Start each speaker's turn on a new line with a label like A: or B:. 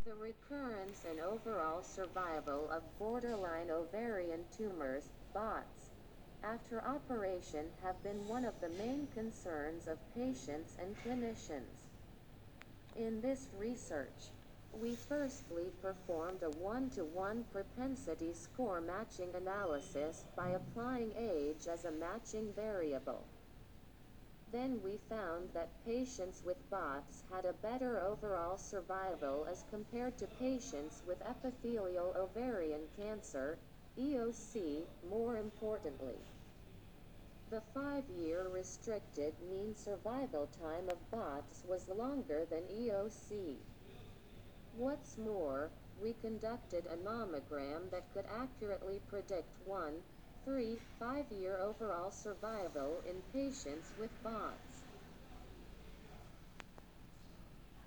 A: The recurrence and overall survival of borderline ovarian tumors, BOTS, after operation have been one of the main concerns of patients and clinicians. In this research, we firstly performed a one-to-one propensity score matching analysis by applying age as a matching variable. Then we found that patients with BOTS had a better overall survival as compared to patients with epithelial ovarian cancer, EOC, more importantly. The 5-year restricted mean survival time of BOTS was longer than EOC. What's more, we conducted a mammogram that could accurately predict 1, 3, 5-year overall survival in patients with BOTS.